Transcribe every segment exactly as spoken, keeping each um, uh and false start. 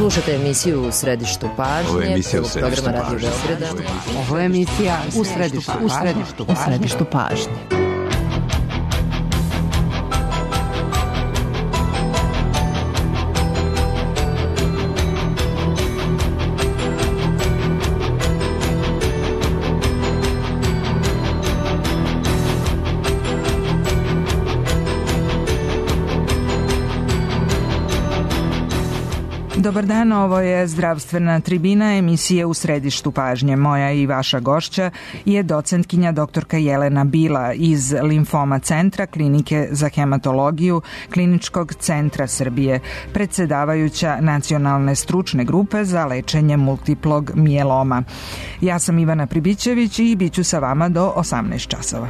Slušate emisiju U središtu pažnje. Ovo je emisija U središtu programa pažnje. Radio Beograda. Ovo je emisija U središtu pažnje. U središtu pažnje. U središtu pažnje. Dobar dan, ovo je Zdravstvena tribina, emisije U središtu pažnje. Moja i vaša gošća je docentkinja doktorka Jelena Bila iz Limfoma centra Klinike za hematologiju Kliničkog centra Srbije, predsedavajuća Nacionalne stručne grupe za lečenje multiplog mijeloma. Ja sam Ivana Pribićević i bit ću sa vama do osamnaest časova.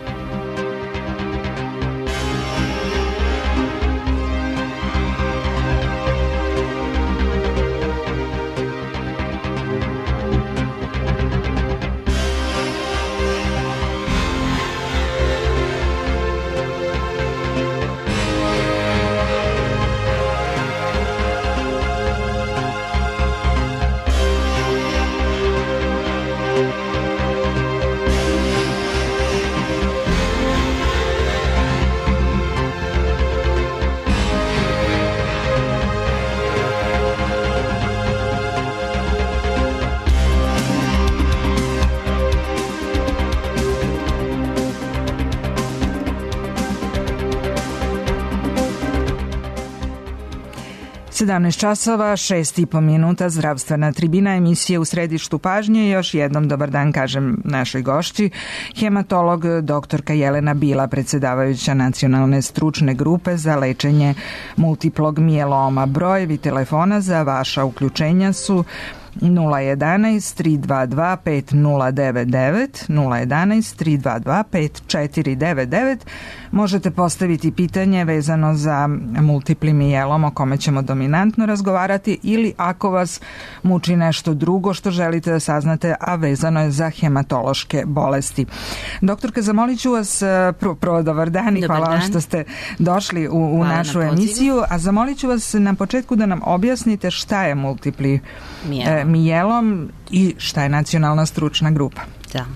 sedamnaest časova, šest i po minuta, Zdravstvena tribina, emisije U središtu pažnje. Još jednom dobar dan kažem našoj gošći, hematolog doktorka Jelena Bila, predsedavajuća Nacionalne stručne grupe za lečenje multiplog mijeloma. Brojevi telefona za vaša uključenja su nula jedanaest tri dva dva pet nula devet devet, nula jedanaest tri dva dva pet četiri devet devet. Možete postaviti pitanje vezano za multipli mijelom o kome ćemo dominantno razgovarati ili ako vas muči nešto drugo što želite da saznate, a vezano je za hematološke bolesti. Doktorka, zamolit ću vas, prvo, prvo dobar dan i dobar hvala dan. vam što ste došli u, u našu na emisiju, a zamolit ću vas na početku da nam objasnite šta je multipli mijelom, mijelom i šta je Nacionalna stručna grupa. Da.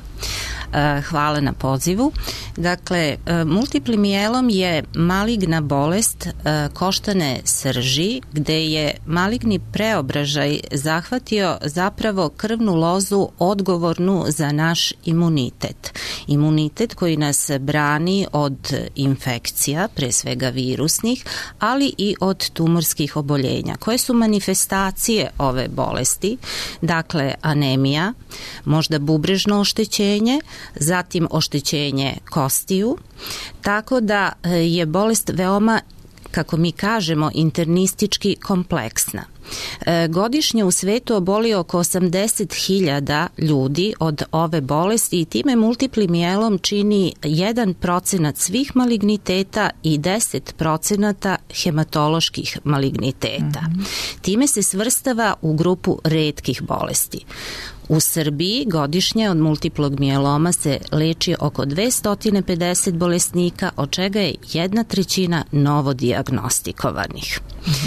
Hvala na pozivu. Dakle, multipli mijelom je maligna bolest koštane srži gde je maligni preobražaj zahvatio zapravo krvnu lozu odgovornu za naš imunitet. Imunitet koji nas brani od infekcija, pre svega virusnih, ali i od tumorskih oboljenja. Koje su manifestacije ove bolesti? Dakle, anemija, možda bubrežno oštećenje, zatim oštećenje kostiju, tako da je bolest veoma, kako mi kažemo, internistički kompleksna. Godišnje u svetu oboli oko osamdeset hiljada ljudi od ove bolesti i time multipli mijelom čini jedan procenat svih maligniteta i deset procenata hematoloških maligniteta. Mm-hmm. Time se svrstava u grupu retkih bolesti. U Srbiji godišnje od multiplog mijeloma se leči oko dvesta pedeset bolesnika, od čega je jedna trećina novodijagnostikovanih.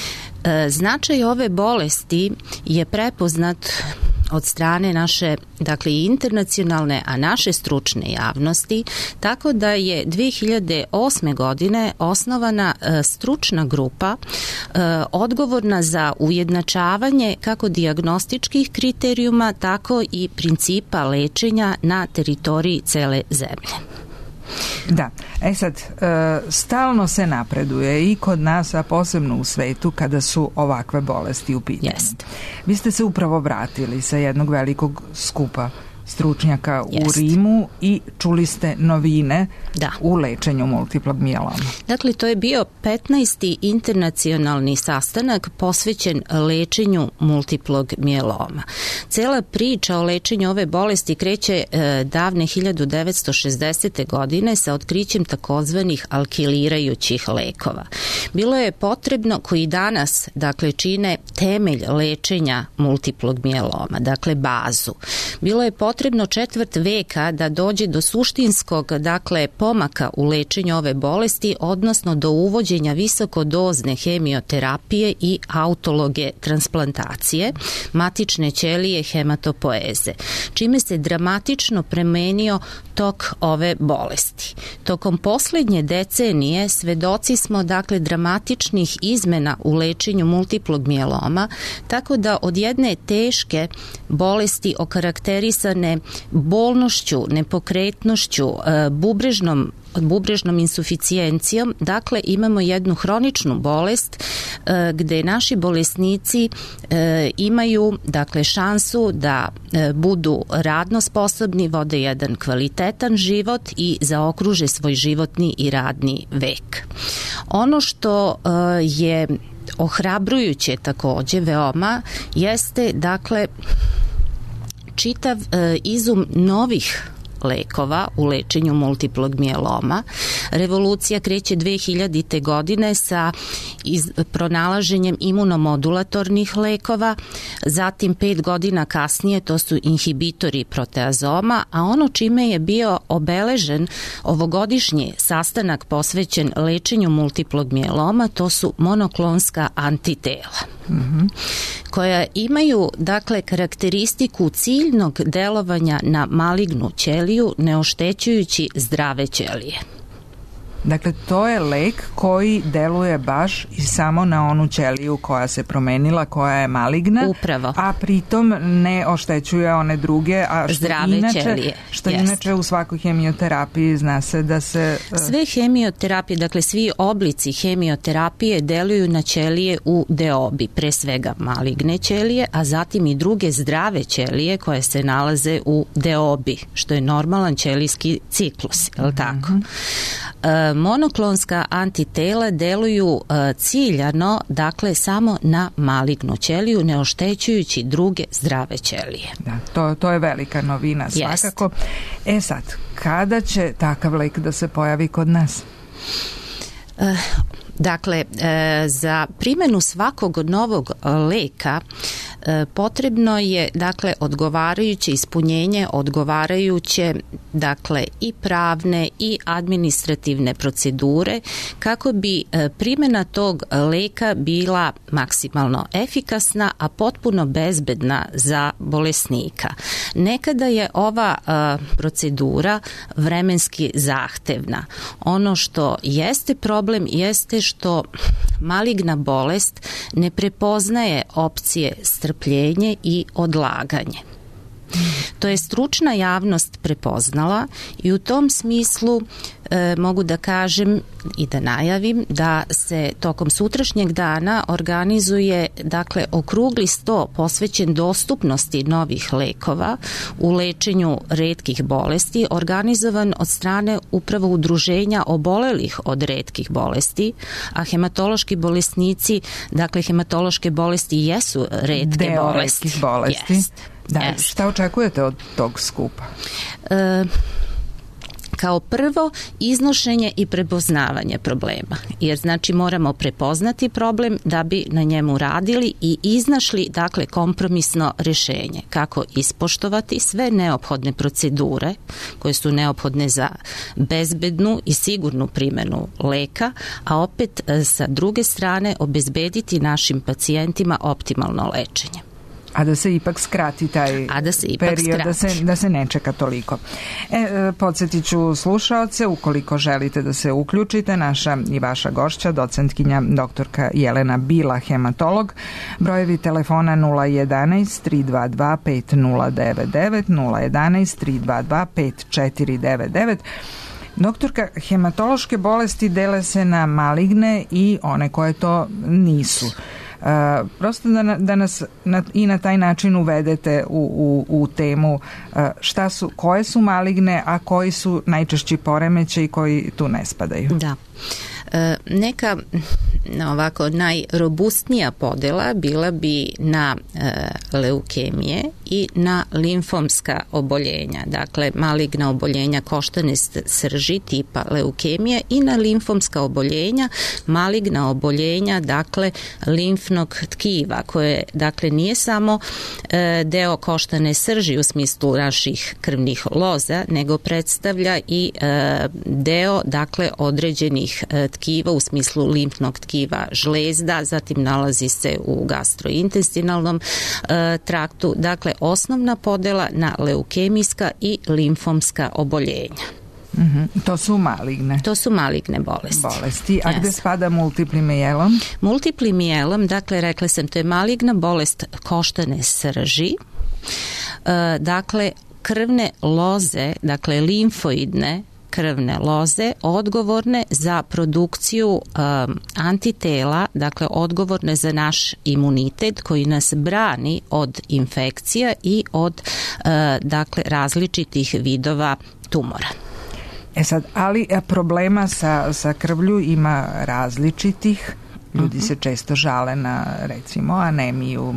Značaj ove bolesti je prepoznat od strane naše, dakle i internacionalne, a naše stručne javnosti, tako da je dve hiljade osme godine osnovana e, stručna grupa e, odgovorna za ujednačavanje kako dijagnostičkih kriterijuma, tako i principa lečenja na teritoriji cele zemlje. Da, e sad, e, stalno se napreduje i kod nas, a posebno u svetu kada su ovakve bolesti u pitanju. Jest. Vi ste se upravo vratili sa jednog velikog skupa stručnjaka Jest. u Rimu i čuli ste novine da. u lečenju multiplog mijeloma. Dakle, to je bio petnaesti internacionalni sastanak posvećen lečenju multiplog mijeloma. Cela priča o lečenju ove bolesti kreće e, davne hiljadu devetsto šezdesete godine sa otkrićem takozvanih alkilirajućih lekova. bilo je potrebno, koji danas dakle čine temelj lečenja multiplog mijeloma, dakle bazu. Bilo je potrebno četvrt veka da dođe do suštinskog dakle pomaka u lečenju ove bolesti, odnosno do uvođenja visokodozne hemioterapije i autologe transplantacije matične ćelije hematopoeze, čime se dramatično promenio tok ove bolesti. Tokom poslednje decenije svedoci smo dakle dramatičnih izmena u lečenju multiplog mijeloma, tako da od jedne teške bolesti okarakterisane bolnošću, nepokretnošću, bubrežnom bubrežnom insuficijencijom, dakle imamo jednu hroničnu bolest e, gde naši bolesnici e, imaju dakle šansu da e, budu radno sposobni, vode jedan kvalitetan život i zaokruže svoj životni i radni vek. Ono što e, je ohrabrujuće takođe veoma jeste dakle čitav e, izum novih lekova u lečenju multiplog mijeloma. Revolucija kreće dve hiljadite godine sa iz, pronalaženjem imunomodulatornih lekova, zatim pet godina kasnije to su inhibitori proteazoma, a ono čime je bio obeležen ovogodišnji sastanak posvećen lečenju multiplog mijeloma, to su monoklonska antitela. Mm-hmm. koja imaju dakle karakteristiku ciljnog delovanja na malignu ćeliju, ne oštećujući zdrave ćelije. Dakle, to je lek koji deluje baš i samo na onu ćeliju koja se promenila, koja je maligna. Upravo. A pritom ne oštećuje one druge, a što zdrave inače, ćelije. Što Jest. inače u svakoj hemioterapiji zna se da se... Sve hemioterapije, dakle svi oblici hemioterapije deluju na ćelije u deobi, pre svega maligne ćelije, a zatim i druge zdrave ćelije koje se nalaze u deobi, što je normalan ćelijski ciklus, je li tako? Mm-hmm. Monoklonska antitela deluju ciljano, dakle samo na malignu ćeliju, ne oštećujući druge zdrave ćelije. Da, to, to je velika novina svakako. Jest. E sad, kada će takav lek da se pojavi kod nas? Uh, Dakle, za primjenu svakog novog leka potrebno je dakle odgovarajuće ispunjenje, odgovarajuće dakle i pravne i administrativne procedure kako bi primjena tog leka bila maksimalno efikasna, a potpuno bezbedna za bolesnika. Nekada je ova procedura vremenski zahtevna. Ono što jeste problem jeste što maligna bolest ne prepoznaje opcije strpljenje i odlaganje. To je stručna javnost prepoznala i u tom smislu e, mogu da kažem i da najavim da se tokom sutrašnjeg dana organizuje dakle okrugli sto posvećen dostupnosti novih lekova u lečenju retkih bolesti, organizovan od strane upravo udruženja obolelih od retkih bolesti, a hematološki bolesnici, dakle hematološke bolesti jesu retke Deo bolesti. retkih bolesti. Jest. Da, Jest. Šta očekujete od tog skupa? E, kao prvo, iznošenje i prepoznavanje problema. Jer znači moramo prepoznati problem da bi na njemu radili i iznašli dakle kompromisno rešenje. Kako ispoštovati sve neophodne procedure koje su neophodne za bezbednu i sigurnu primjenu leka, a opet sa druge strane obezbediti našim pacijentima optimalno lečenje. A da se ipak skrati taj A da se ipak period, skrati. da se, da se ne čeka toliko. E, podsjetit ću slušaoce, ukoliko želite da se uključite, naša i vaša gošća, docentkinja doktorka Jelena Bila, hematolog, brojevi telefona nula jedanaest tri dva dva pet nula devet devet, nula jedanaest tri dva dva pet četiri devet devet. Doktorka, hematološke bolesti dele se na maligne i one koje to nisu. Uh, prosto da, da nas na, i na taj način uvedete u, u, u temu uh, šta su, koje su maligne, a koji su najčešći poremećaji koji tu ne spadaju. Da. E, neka ovako najrobustnija podela bila bi na e, leukemije i na limfomska oboljenja, dakle maligna oboljenja koštane srži tipa leukemije i na limfomska oboljenja, maligna oboljenja dakle limfnog tkiva koje dakle nije samo e, deo koštane srži u smislu naših krvnih loza, nego predstavlja i e, deo dakle određenih e, tkiva u smislu limfnog tkiva žlezda, zatim nalazi se u gastrointestinalnom e, traktu, dakle osnovna podela na leukemijska i limfomska oboljenja. Mm-hmm. To su maligne. To su maligne bolesti. Bolesti. A yes. Gde spada multipli mijelom? Multipli mijelom, dakle, rekla sam, to je maligna bolest koštane srži. E, dakle, krvne loze, dakle, limfoidne krvne loze odgovorne za produkciju um, antitela, dakle odgovorne za naš imunitet koji nas brani od infekcija i od uh, dakle različitih vidova tumora. E sad, ali problema sa, sa krvlju ima različitih. Ljudi uh-huh. se često žale na recimo anemiju.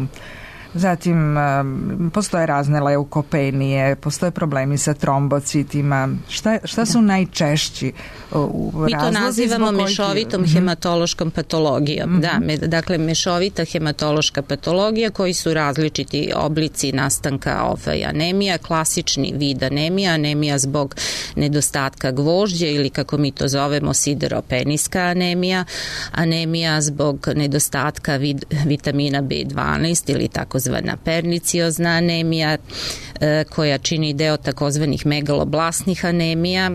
Zatim postoje razne leukopenije, postoje problemi sa trombocitima. Šta, šta su najčešći u razlozi? Mi to nazivamo mešovitom kojih... hematološkom patologijom. Mm-hmm. Da, me, dakle mešovita hematološka patologija koji su različiti oblici nastanka ovaj, anemija, klasični vid anemija, anemija zbog nedostatka gvožđa ili kako mi to zovemo sideropeniska anemija, anemija zbog nedostatka vid, vitamina B dvanaest ili tako zvana perniciozna anemija e, koja čini deo takozvanih megaloblasnih anemija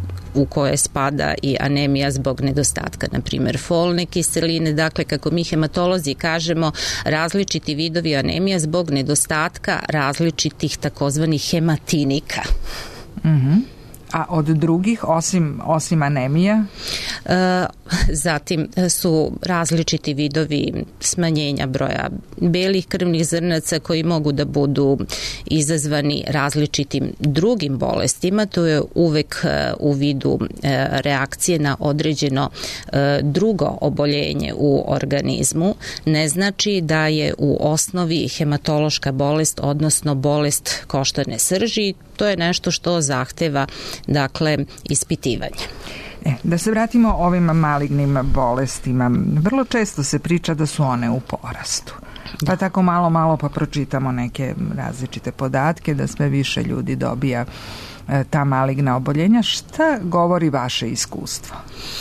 u koje spada i anemija zbog nedostatka, na primjer, folne kiseline. Dakle, kako mi hematolozi kažemo, različiti vidovi anemija zbog nedostatka različitih takozvanih hematinika. Mhm. A od drugih, osim, osim anemija? E, zatim su različiti vidovi smanjenja broja belih krvnih zrnaca koji mogu da budu izazvani različitim drugim bolestima. To je uvek u vidu e, reakcije na određeno e, drugo oboljenje u organizmu. Ne znači da je u osnovi hematološka bolest, odnosno bolest koštane srži. To je nešto što zahteva dakle ispitivanje. E, da se vratimo ovim malignim bolestima. Vrlo često se priča da su one u porastu. Pa tako malo, malo pa pročitamo neke različite podatke da sve više ljudi dobija e, ta maligna oboljenja. Šta govori vaše iskustvo?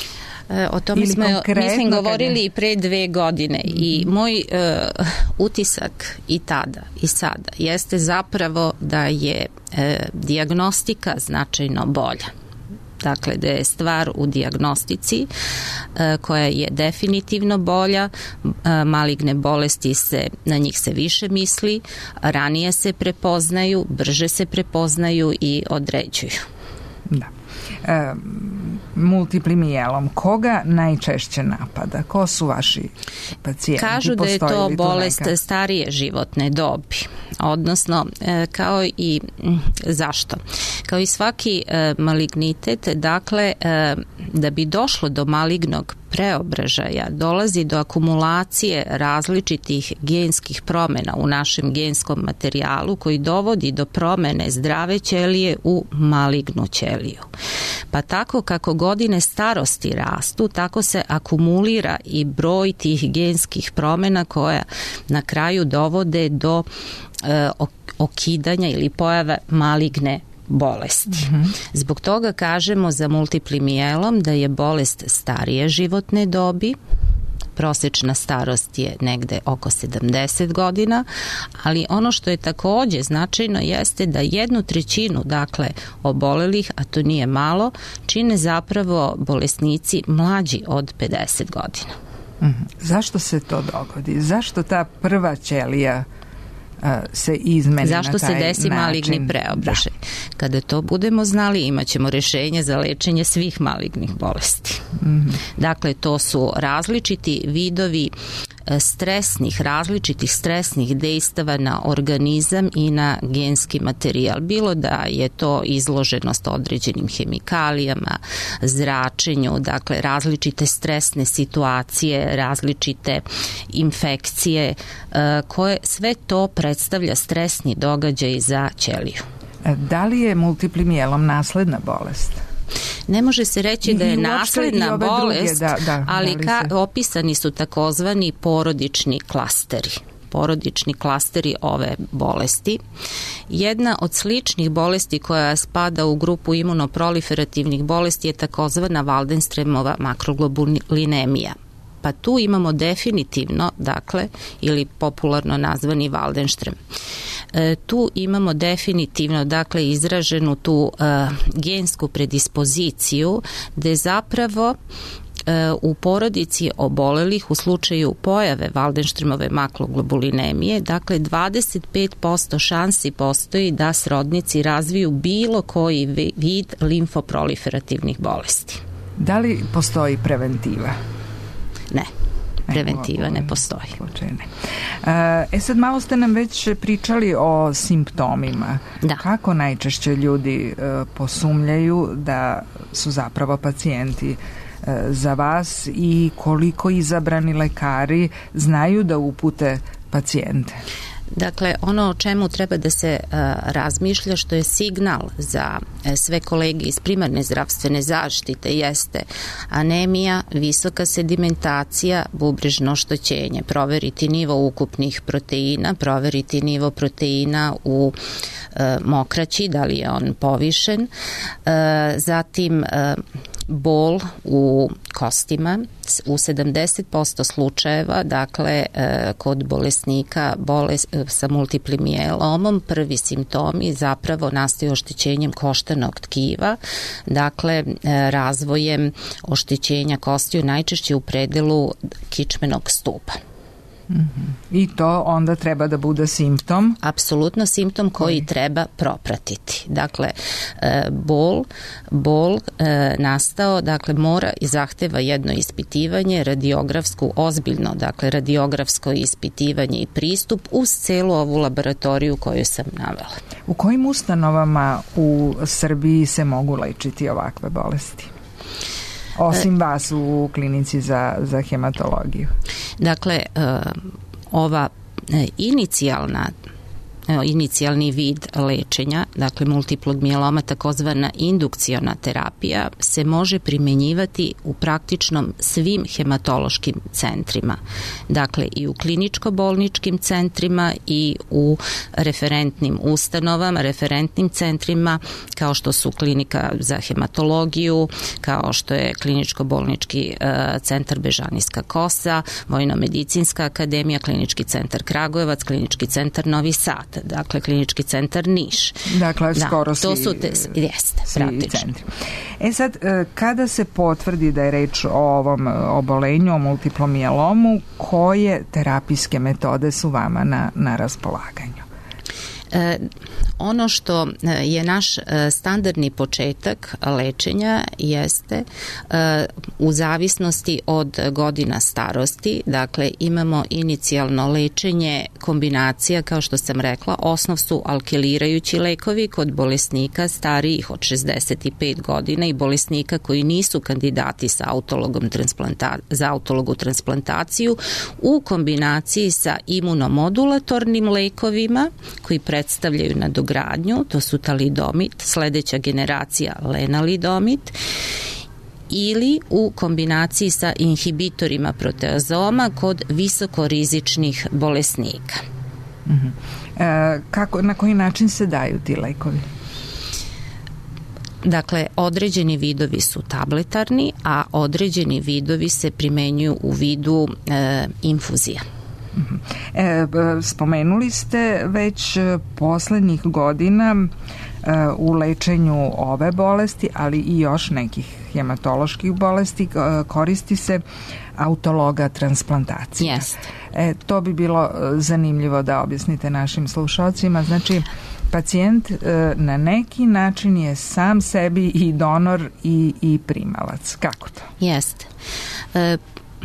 O tome smo, mislim, govorili i pre dve godine i moj uh, utisak i tada i sada jeste zapravo da je uh, dijagnostika značajno bolja. Dakle, da je stvar u dijagnostici uh, koja je definitivno bolja, uh, maligne bolesti se, na njih se više misli, ranije se prepoznaju, brže se prepoznaju i određuju. Da. E, multipli mijelom, koga najčešće napada? Ko su vaši pacijenti? Kažu da je to bolest neka? starije životne dobi, odnosno e, kao i zašto? Kao i svaki e, malignitet, dakle e, da bi došlo do malignog preobražaja dolazi do akumulacije različitih genskih promjena u našem genskom materijalu koji dovodi do promjene zdrave ćelije u malignu ćeliju. Pa tako kako godine starosti rastu, tako se akumulira i broj tih genskih promjena koja na kraju dovode do e, okidanja ili pojave maligne bolesti. Mm-hmm. Zbog toga kažemo za multipli mijelom da je bolest starije životne dobi, prosječna starost je negde oko sedamdeset godina, ali ono što je takođe značajno jeste da jednu trećinu, dakle, obolelih, a to nije malo, čine zapravo bolesnici mlađi od pedeset godina. Mm-hmm. Zašto se to dogodi? Zašto ta prva ćelija se izmeni Zašto na taj se desi način? Maligni preobražaj? Kada to budemo znali, imat ćemo rešenje za lečenje svih malignih bolesti. Mm-hmm. Dakle, to su različiti vidovi stresnih, različitih stresnih dejstava na organizam i na genski materijal. Bilo da je to izloženost određenim hemikalijama, zračenju, dakle različite stresne situacije, različite infekcije, koje sve to predstavlja stresni događaj za ćeliju. Da li je multipli mijelom nasledna bolest? Ne može se reći da je nasledna bolest, druge, da, da, ali ka, opisani su takozvani porodični klasteri. porodični klasteri ove bolesti. Jedna od sličnih bolesti koja spada u grupu imunoproliferativnih bolesti je takozvana Waldenströmova makroglobulinemija. Pa tu imamo definitivno, dakle, ili popularno nazvani Waldenström. E, tu imamo definitivno, dakle, izraženu tu e, gensku predispoziciju gde zapravo e, u porodici obolelih u slučaju pojave Waldenströmove makroglobulinemije, dakle, dvadeset pet posto šansi postoji da srodnici razviju bilo koji vid limfoproliferativnih bolesti. Da li postoji preventiva? Ne, preventiva ne postoji. E sad malo ste nam već pričali o simptomima. Da. Kako najčešće ljudi posumljaju da su zapravo pacijenti za vas i koliko izabrani lekari znaju da upute pacijente? Dakle, ono o čemu treba da se uh, razmišlja, što je signal za uh, sve kolege iz primarne zdravstvene zaštite, jeste anemija, visoka sedimentacija, bubrežno oštećenje, proveriti nivo ukupnih proteina, proveriti nivo proteina u uh, mokraći, da li je on povišen, uh, zatim uh, bol u kostima u sedamdeset posto slučajeva, dakle kod bolesnika bolest, sa multiplim mijelomom prvi simptomi zapravo nastaju oštećenjem koštanog tkiva, dakle razvojem oštećenja kostiju najčešće u predelu kičmenog stupa. Mm-hmm. I to onda treba da bude simptom? Apsolutno simptom koji, koji treba propratiti. Dakle, bol, bol nastao, dakle, mora i zahteva jedno ispitivanje, radiografsku, ozbiljno, dakle, radiografsko ispitivanje i pristup uz celu ovu laboratoriju koju sam navela. U kojim ustanovama u Srbiji se mogu lečiti ovakve bolesti? Osim vas u klinici za, za hematologiju. Dakle, ova inicijalna inicijalni vid lečenja, dakle multiplog mijeloma, takozvana indukciona terapija, se može primjenjivati u praktičnom svim hematološkim centrima. Dakle, i u kliničko-bolničkim centrima i u referentnim ustanovama, referentnim centrima, kao što su klinika za hematologiju, kao što je kliničko-bolnički uh, centar Bežanijska Kosa, Vojno-medicinska akademija, klinički centar Kragujevac, klinički centar Novi Sad, dakle klinički centar Niš. Dakle, da, skoro to svi, su te, jeste, svi centri. E sad, kada se potvrdi da je reč o ovom obolenju, o multiplom mijelomu, koje terapijske metode su vama na, na raspolaganju? E, ono što je naš standardni početak lečenja jeste e, u zavisnosti od godina starosti, dakle imamo inicijalno lečenje kombinacija, kao što sam rekla, osnov su alkilirajući lekovi kod bolesnika starijih od šezdeset pet godina i bolesnika koji nisu kandidati sa autologom transplanta, za autologu transplantaciju u kombinaciji sa imunomodulatornim lekovima koji predstavljaju nadogradnju, to su talidomid, sledeća generacija lenalidomid, ili u kombinaciji sa inhibitorima proteazoma kod visokorizičnih bolesnika. Mm-hmm. E, kako, na koji način se daju ti lekovi? Dakle, određeni vidovi su tabletarni, a određeni vidovi se primenjuju u vidu e, infuzija. E, spomenuli ste već poslednjih godina e, u lečenju ove bolesti, ali i još nekih hematoloških bolesti koristi se autologa transplantacija. Jeste. E, to bi bilo zanimljivo da objasnite našim slušalcima. Znači, pacijent e, na neki način je sam sebi i donor i, i primalac. Kako to? Jeste. E,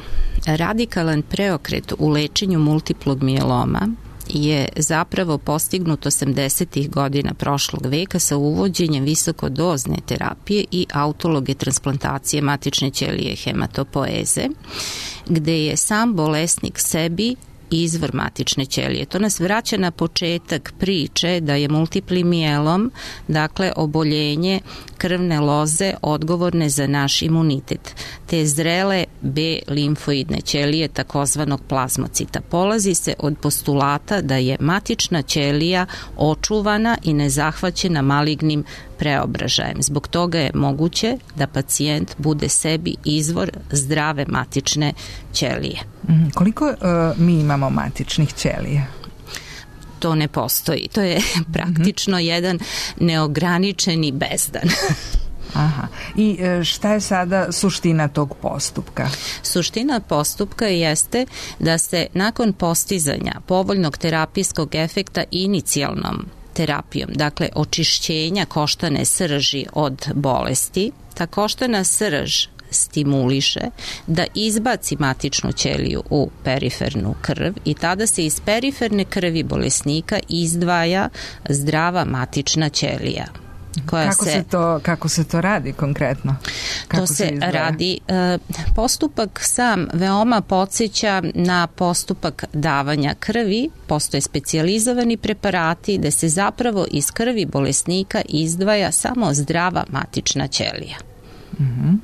radikalan preokret u lečenju multiplog mijeloma je zapravo postignut osamdesetih godina prošlog veka sa uvođenjem visokodozne terapije i autologe transplantacije matične ćelije hematopoeze, gde je sam bolesnik sebi izvor matične ćelije. To nas vraća na početak priče da je multipli mijelom, dakle oboljenje krvne loze odgovorne za naš imunitet, te zrele B limfoidne ćelije takozvanog plazmocita. Polazi se od postulata da je matična ćelija očuvana i nezahvaćena malignim preobražajem. Zbog toga je moguće da pacijent bude sebi izvor zdrave matične ćelije. Mm, koliko uh, mi imamo matičnih ćelija? To ne postoji. To je praktično mm-hmm. jedan neograničeni bezdan. Aha. I šta je sada suština tog postupka? Suština postupka jeste da se nakon postizanja povoljnog terapijskog efekta inicijalnom terapijom, dakle očišćenja koštane srži od bolesti, ta koštana srž stimuliše da izbaci matičnu ćeliju u perifernu krv i tada se iz periferne krvi bolesnika izdvaja zdrava matična ćelija. Koja kako, se, se to, kako se to radi konkretno? Kako to se, se radi, postupak sam veoma podsjeća na postupak davanja krvi, postoje specijalizovani preparati da se zapravo iz krvi bolesnika izdvaja samo zdrava matična ćelija. Mhm.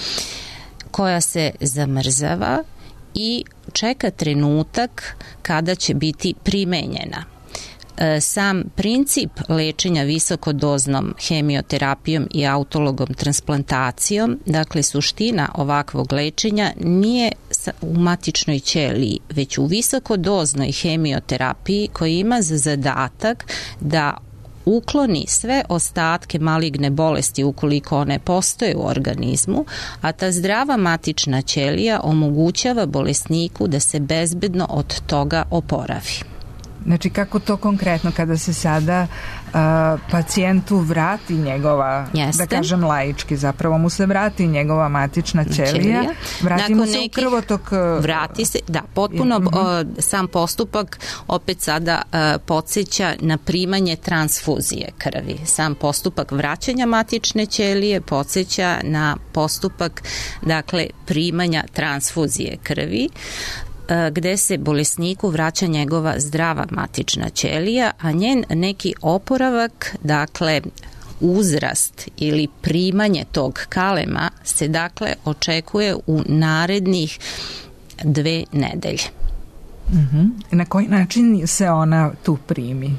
Koja se zamrzava i čeka trenutak kada će biti primenjena. Sam princip lečenja visokodoznom hemioterapijom i autologom transplantacijom, dakle suština ovakvog lečenja nije u matičnoj ćeliji, već u visokodoznoj hemioterapiji koja ima za zadatak da ukloni sve ostatke maligne bolesti ukoliko one postoje u organizmu, a ta zdrava matična ćelija omogućava bolesniku da se bezbedno od toga oporavi. Znači, kako to konkretno kada se sada uh, pacijentu vrati njegova, Jeste. da kažem laički, zapravo mu se vrati njegova matična ćelija, vrati mu se u krvotok. Uh, vrati se, da, potpuno uh, sam postupak opet sada uh, podsjeća na primanje transfuzije krvi. Sam postupak vraćanja matične ćelije podsjeća na postupak, dakle, primanja transfuzije krvi, gde se bolesniku vraća njegova zdrava matična ćelija, a njen neki oporavak, dakle uzrast ili primanje tog kalema se dakle očekuje u narednih dve nedelje. Uh-huh. Na koji način se ona tu primi?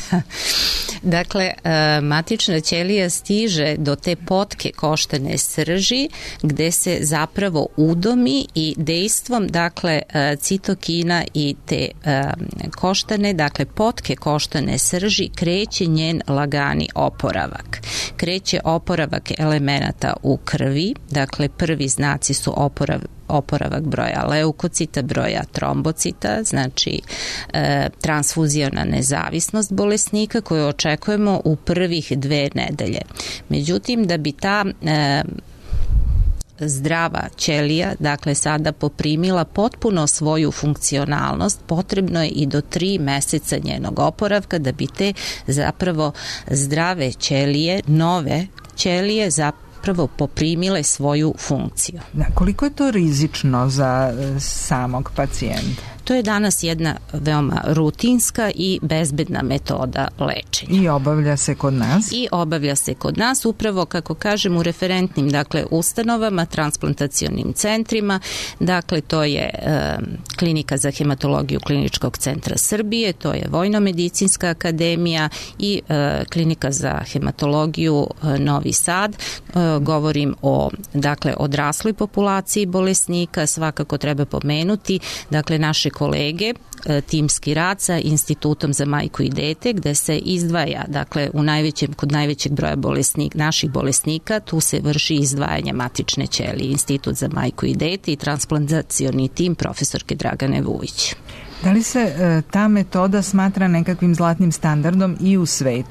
Dakle, matična ćelija stiže do te potke koštane srži gde se zapravo udomi i dejstvom, dakle, citokina i te koštane, dakle, potke koštane srži kreće njen lagani oporavak. Kreće oporavak elemenata u krvi, dakle, prvi znaci su oporavak oporavak broja leukocita, broja trombocita, znači e, transfuzijona nezavisnost bolesnika koju očekujemo u prvih dve nedelje. Međutim, da bi ta e, zdrava ćelija, dakle sada poprimila potpuno svoju funkcionalnost, potrebno je i do tri meseca njenog oporavka da bi te zapravo zdrave ćelije, nove ćelije zapravo prvo poprimile svoju funkciju. Da, koliko je to rizično za samog pacijenta? To je danas jedna veoma rutinska i bezbedna metoda lečenja. I obavlja se kod nas? I obavlja se kod nas upravo, kako kažem, u referentnim, dakle, ustanovama, transplantacionim centrima, dakle, to je e, Klinika za hematologiju Kliničkog centra Srbije, to je Vojno-medicinska akademija i e, Klinika za hematologiju e, Novi Sad. E, govorim o, dakle, odrasloj populaciji bolesnika, svakako treba pomenuti, dakle, naše kolege, timski rad sa Institutom za majku i dete, gde se izdvaja, dakle, u najvećem, kod najvećeg broja bolesnika, naših bolesnika, tu se vrši izdvajanje matične ćelije, Institut za majku i dete i transplantacioni tim profesorke Dragane Vujić. Da li se e, ta metoda smatra nekakvim zlatnim standardom i u svetu?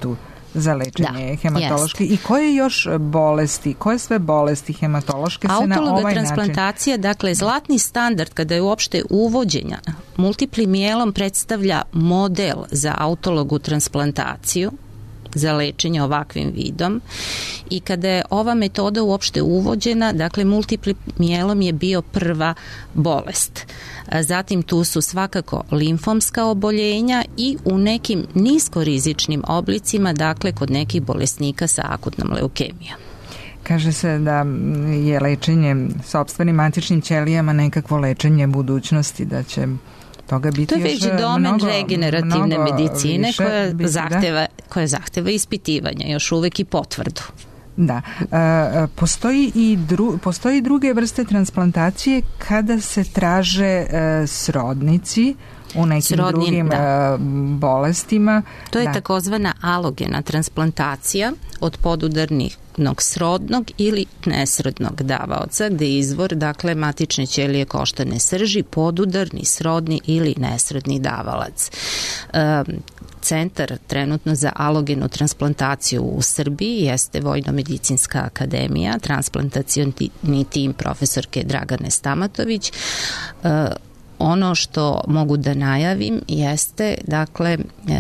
za lečenje da, hematološke. Jest. I koje još bolesti, koje sve bolesti hematološke se na ovaj način? Autologa transplantacija, dakle, zlatni standard kada je uopšte uvođenja multipli mijelom predstavlja model za autologu transplantaciju za lečenje ovakvim vidom i kada je ova metoda uopšte uvođena, dakle multipli mijelom je bio prva bolest. Zatim tu su svakako limfomska oboljenja i u nekim niskorizičnim oblicima, dakle kod nekih bolesnika sa akutnom leukemijom. Kaže se da je lečenje sopstvenim matičnim ćelijama nekakvo lečenje budućnosti, da će toga biti to je već domen mnogo, regenerativne mnogo medicine više, koja, biti, zahteva, koja zahteva ispitivanja, još uvek i potvrdu. Da. E, postoji i dru, postoji druge vrste transplantacije kada se traže e, srodnici u nekim Srodni, drugim da. bolestima. To je da. takozvana alogena transplantacija od podudarnih srodnog ili nesrodnog davaoca, gde je izvor, dakle, matične ćelije koštane srži, podudarni, srodni ili nesrodni davalac. E, Centar trenutno za alogenu transplantaciju u Srbiji jeste Vojno-medicinska akademija, transplantacioni tim profesorke Dragane Stamatović. E, Ono što mogu da najavim jeste, dakle,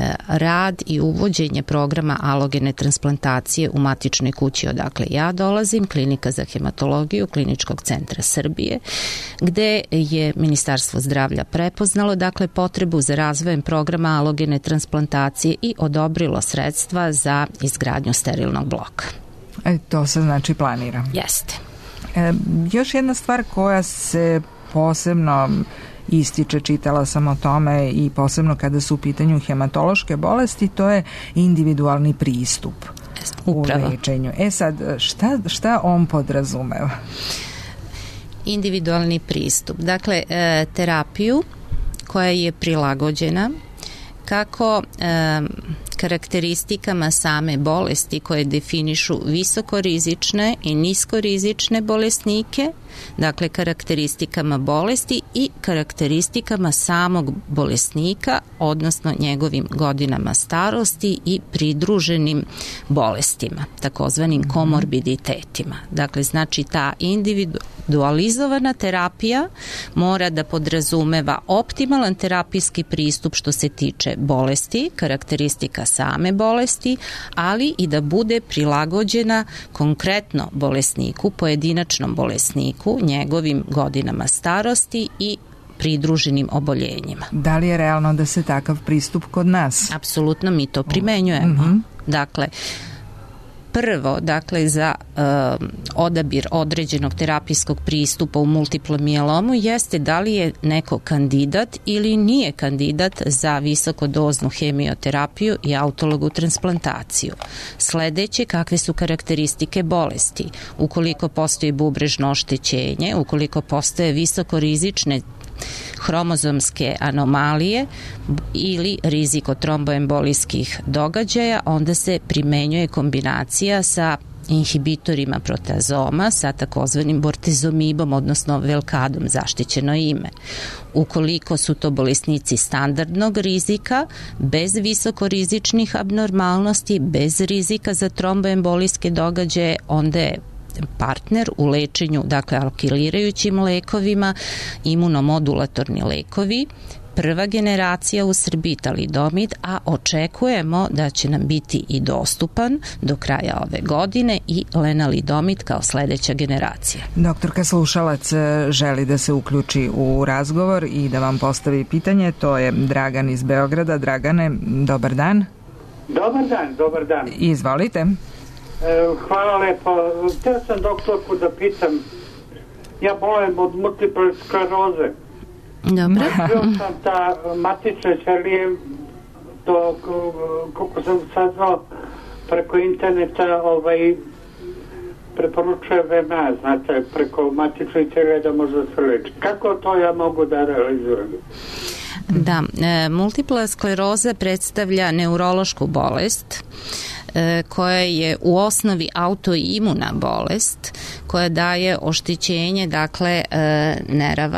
rad i uvođenje programa alogene transplantacije u matičnoj kući odakle ja dolazim, Klinika za hematologiju Kliničkog centra Srbije, gde je Ministarstvo zdravlja prepoznalo, dakle, potrebu za razvojem programa alogene transplantacije i odobrilo sredstva za izgradnju sterilnog bloka. E, to se znači planira. Jeste. E, još jedna stvar koja se posebno ističe, čitala sam o tome i posebno kada su u pitanju hematološke bolesti, to je individualni pristup Upravo. u lečenju. E sad, šta, šta on podrazumeva? Individualni pristup. Dakle, e, terapiju koja je prilagođena kako e, karakteristikama same bolesti koje definišu visokorizične i niskorizične bolesnike, dakle karakteristikama bolesti i karakteristikama samog bolesnika, odnosno njegovim godinama starosti i pridruženim bolestima, takozvanim komorbiditetima. Dakle, znači ta individualizovana terapija mora da podrazumeva optimalan terapijski pristup što se tiče bolesti, karakteristika same bolesti, ali i da bude prilagođena konkretno bolesniku, pojedinačnom bolesniku, njegovim godinama starosti i pridruženim oboljenjima. Da li je realno da se takav pristup kod nas? Apsolutno, mi to primenjujemo. Mm-hmm. Dakle, prvo, dakle, za uh, odabir određenog terapijskog pristupa u multiplom mijelomu jeste da li je neko kandidat ili nije kandidat za visokodoznu hemioterapiju i autologu transplantaciju. Sledeće, kakve su karakteristike bolesti. Ukoliko postoji bubrežno oštećenje, ukoliko postoje visokorizične hromozomske anomalije ili rizik od tromboembolijskih događaja, onda se primenjuje kombinacija sa inhibitorima proteazoma sa takozvanim bortezomibom, odnosno velkadom, zaštićeno ime. Ukoliko su to bolesnici standardnog rizika, bez visokorizičnih abnormalnosti, bez rizika za tromboembolijske događaje, onda je partner u lečenju, dakle, alkilirajućim lekovima, imunomodulatorni lekovi, prva generacija u Srbiji talidomid, a očekujemo da će nam biti i dostupan do kraja ove godine i lenalidomid kao sledeća generacija. Doktorka slušalac želi da se uključi u razgovor i da vam postavi pitanje, to je Dragan iz Beograda. Dragane, dobar dan. Dobar dan, dobar dan. Izvolite. Hvala lepo. Htio sam doktorku da pitam, ja bolujem od multiple skleroze. Dobro. Bio sam ta matične ćelije, to, koliko sam saznao, preko interneta ovaj, preporučuje V M A, znate, preko matične ćelije da može se leči. Kako to ja mogu da realizujem? Da, e, multipla skleroza predstavlja neurološku bolest koja je u osnovi autoimuna bolest koja daje oštećenje, dakle, nerava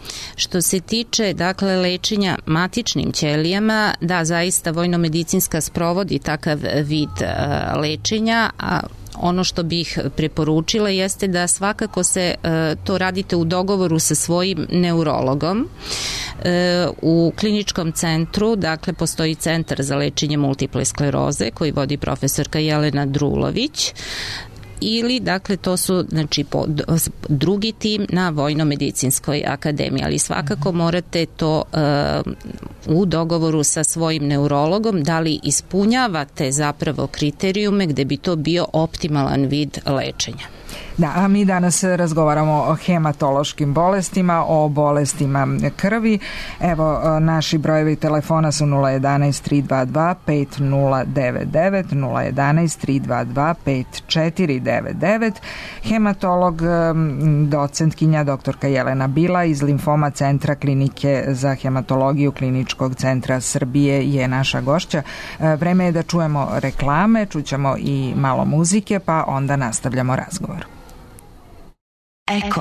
Što se tiče, dakle, lečenja matičnim ćelijama, da, zaista vojnomedicinska sprovodi takav vid uh, lečenja, a ono što bih preporučila jeste da svakako se e, to radite u dogovoru sa svojim neurologom. E, u kliničkom centru, dakle, postoji centar za lečenje multiple skleroze koji vodi profesorka Jelena Drulović, ili, dakle, to su, znači, po, drugi tim na Vojnomedicinskoj akademiji, ali svakako morate to uh, u dogovoru sa svojim neurologom, da li ispunjavate zapravo kriterijume gde bi to bio optimalan vid lečenja. Da, a mi danas razgovaramo o hematološkim bolestima, o bolestima krvi. Evo, naši brojevi telefona su nula jedanaest tri dva dva pet nula devet devet, nula jedanaest tri dva dva pet četiri devet devet. Hematolog, docentkinja doktorka Jelena Bila iz Limfoma centra Klinike za hematologiju Kliničkog centra Srbije je naša gošća. Vreme je da čujemo reklame, čućemo i malo muzike, pa onda nastavljamo razgovor. Eko.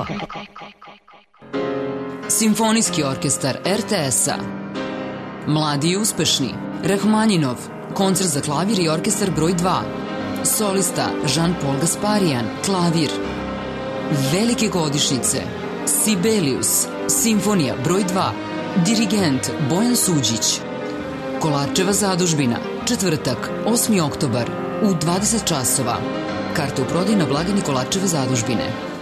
Simfonijski orkestar er te es-a. Mladi i uspešni. Rahmanjinov. Koncert za klavir i orkestar broj dva. Solista Jean-Paul Gasparian. Klavir. Velike godišnjice. Sibelius. Simfonija broj dva. Dirigent Bojan Suđić. Kolarčeva zadužbina. Četvrtak, osmi oktobar u dvadeset časova. Karte u prodaju na blagajni Kolarčeve zadužbine.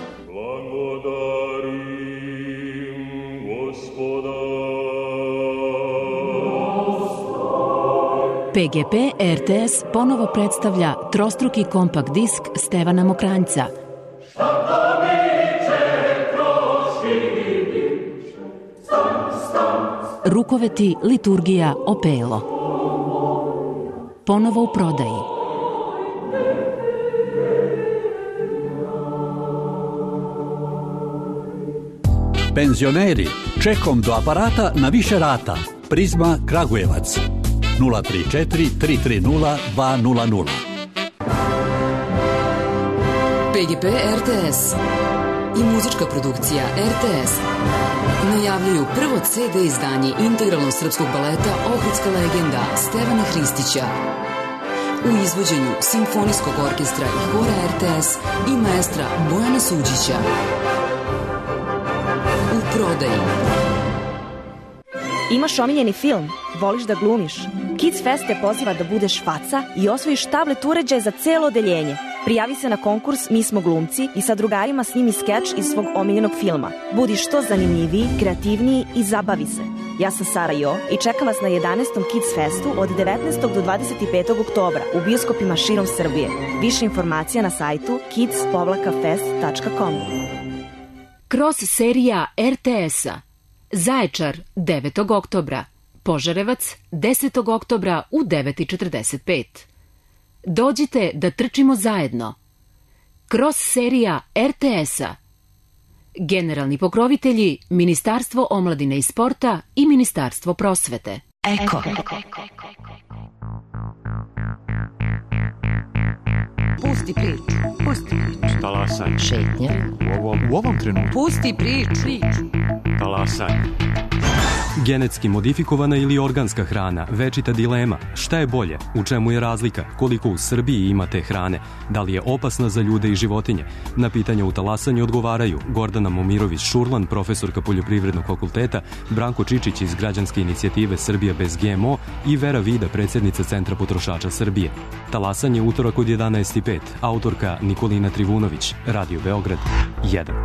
pe ge pe er te es ponovo predstavlja trostruki kompakt disk Stevana Mokranjca. Rukoveti, liturgija, opelo. Ponovo u prodaji. Penzioneri, čekom do aparata na više rata. Prizma Kragujevac. nula tri četiri tri tri nula dva nula nula. pe ge pe er te es i muzička produkcija er te es najavljuju prvo ce de izdanje integralnog srpskog baleta Ohridska legenda Stevana Hristića u izvođenju Simfonijskog orkestra i hora er te es i maestra Bojana Suđića. U prodaji. Imaš omiljeni film? Voliš da glumiš? Kids Fest te poziva da budeš faca i osvojiš tablet uređaj za celo odeljenje. Prijavi se na konkurs Mi smo glumci i sa drugarima snimi skeč iz svog omiljenog filma. Budi što zanimljiviji, kreativniji i zabavi se. Ja sam Sara Jo i čekam vas na jedanaestom Kids Festu od devetnaestog do dvadeset petog oktobra u bioskopima širom Srbije. Više informacija na sajtu kids fest tačka com. Kroz serija er te es-a. Zaječar devetog oktobra, Požarevac desetog oktobra u devet i četrdeset pet. Dođite da trčimo zajedno. Kroz serija er te es-a. Generalni pokrovitelji Ministarstvo omladine i sporta i Ministarstvo prosvete. Eko. Pusti priču, pusti priču. Talasaj. Šetnja. U ovom, u ovom trenutku. Pusti priču. priču. Talasaj. Genetski modifikovana ili organska hrana, večita dilema. Šta je bolje? U čemu je razlika? Koliko u Srbiji ima te hrane? Da li je opasna za ljude i životinje? Na pitanja u talasanju odgovaraju Gordana Momirović-Šurlan, profesorka Poljoprivrednog fakulteta, Branko Čičić iz Građanske inicijative Srbija bez ge em o i Vera Vida, predsjednica Centra potrošača Srbije. Talasanje utorak od jedanaest i pet. Autorka Nikolina Trivunović. Radio Beograd jedan.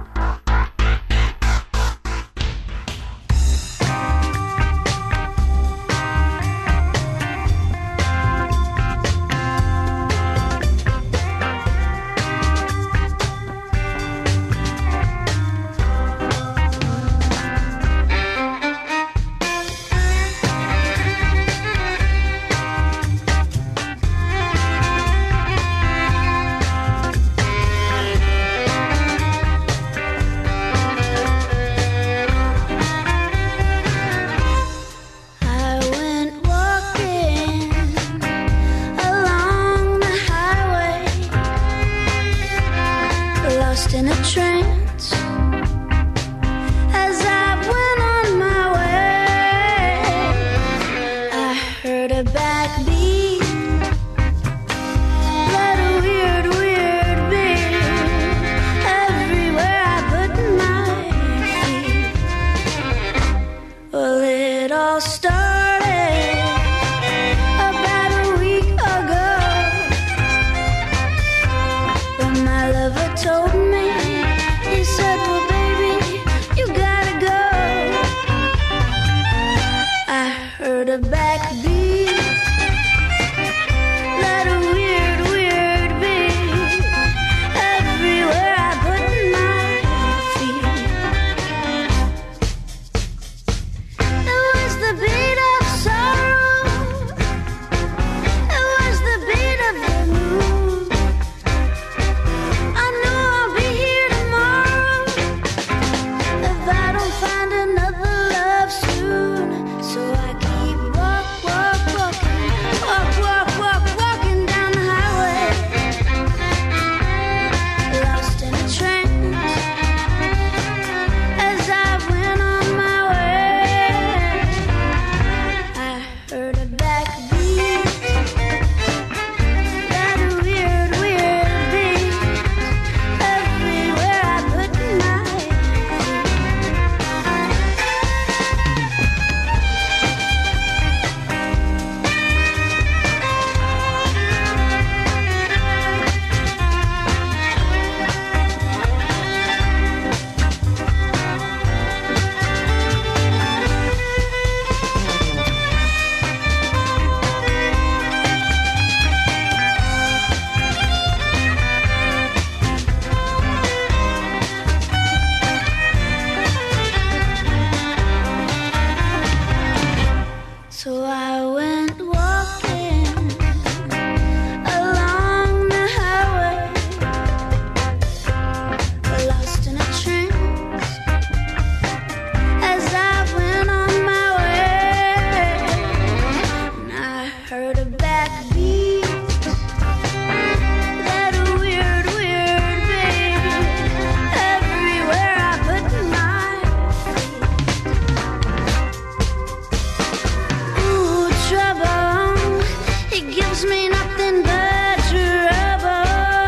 all started about a week ago, when my lover told me, he said, well baby, you gotta go. I heard a backbeat, that a weird, weird beat, everywhere I put my feet. It was the beat of sorrow, it was the beat of the moon. I know I'll be here tomorrow if I don't find another love soon. So I keep walk, walk, walking, walk, walk, walk, walking down the highway, lost in a trance as I went on my way. I heard a backbeat, that a weird, weird beat, everywhere I put my feet. So I went walking along the highway, lost in a trance as I went on my way. And I heard a backbeat, that a weird, weird beat, everywhere I put my feet. Ooh, trouble, it gives me nothing but trouble.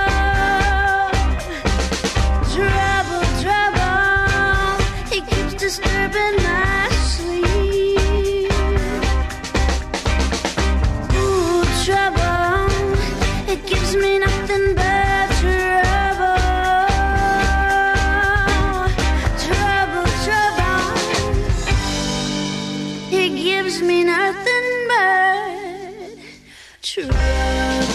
Trouble, trouble, it keeps disturbing my sleep. Ooh, trouble, it gives me nothing but trouble. Trouble, trouble, it gives me nothing but trouble.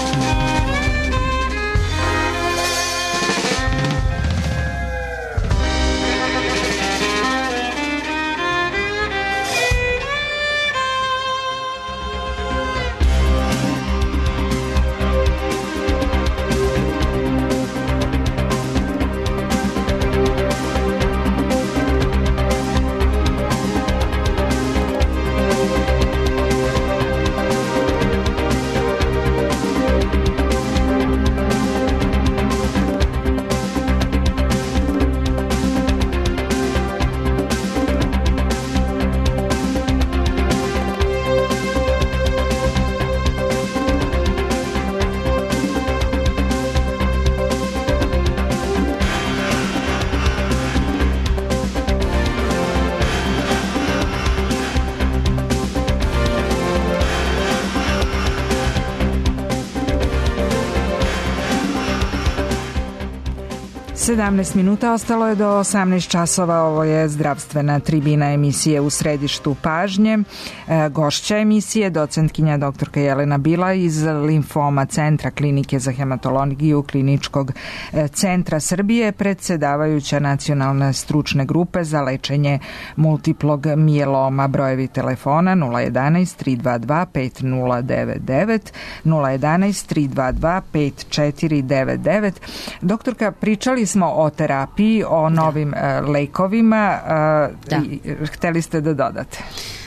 sedamnaest minuta, ostalo je do osamnaest časova. Ovo je zdravstvena tribina emisije U središtu pažnje. E, gošća emisije, docentkinja doktorka Jelena Bila iz Limfoma centra Klinike za hematologiju Kliničkog centra Srbije, predsedavajuća nacionalne stručne grupe za lečenje multiplog mijeloma. Brojevi telefona nula jedanaest tri dva dva pet nula devet devet, nula jedanaest tri dva dva pet četiri devet devet. Doktorka, pričali smo o terapiji, o novim da. lekovima. Da. Hteli ste da dodate?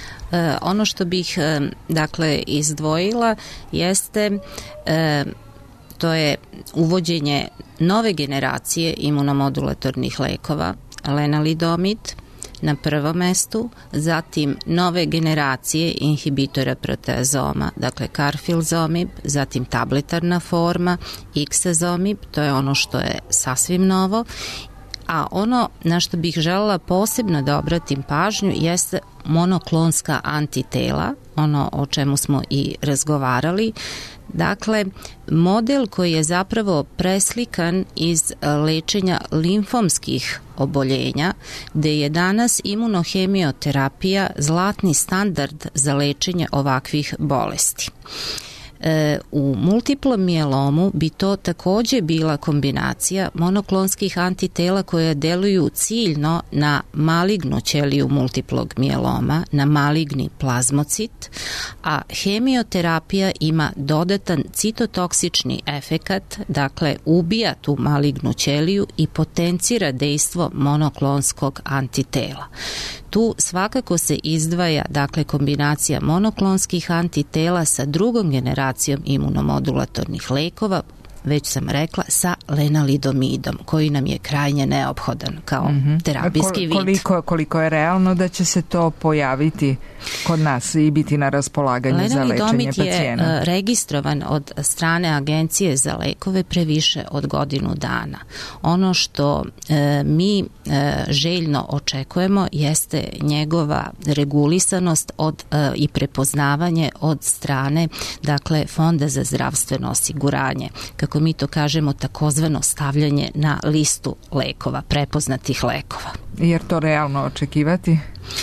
E, ono što bih dakle izdvojila jeste e, to je uvođenje nove generacije imunomodulatornih lekova, lenalidomid na prvom mestu, zatim nove generacije inhibitora proteazoma, dakle karfilzomib, zatim tabletarna forma, iksazomib, to je ono što je sasvim novo, A ono na što bih želela posebno da obratim pažnju jeste monoklonska antitela, ono o čemu smo i razgovarali. Dakle, model koji je zapravo preslikan iz lečenja limfomskih oboljenja, gde je danas imunohemioterapija zlatni standard za lečenje ovakvih bolesti. E, u multiplom mijelomu bi to takođe bila kombinacija monoklonskih antitela koje deluju ciljno na malignu ćeliju multiplog mijeloma, na maligni plazmocit, a hemioterapija ima dodatan citotoksični efekat, dakle ubija tu malignu ćeliju i potencira dejstvo monoklonskog antitela. Tu svakako se izdvaja, dakle, kombinacija monoklonskih antitela sa drugom generacijom imunomodulatornih lekova, već sam rekla, sa lenalidomidom, koji nam je krajnje neophodan kao mm-hmm. terapijski vid. Koliko, koliko je realno da će se to pojaviti kod nas i biti na raspolaganju za lečenje pacijenata? Lenalidomid je registrovan od strane Agencije za lekove pre više od godinu dana. Ono što e, mi e, željno očekujemo jeste njegova regulisanost od, e, i prepoznavanje od strane, dakle, Fonda za zdravstveno osiguranje, kako mi to kažemo, takozvano stavljanje na listu lekova, prepoznatih lekova. Jer to realno očekivati?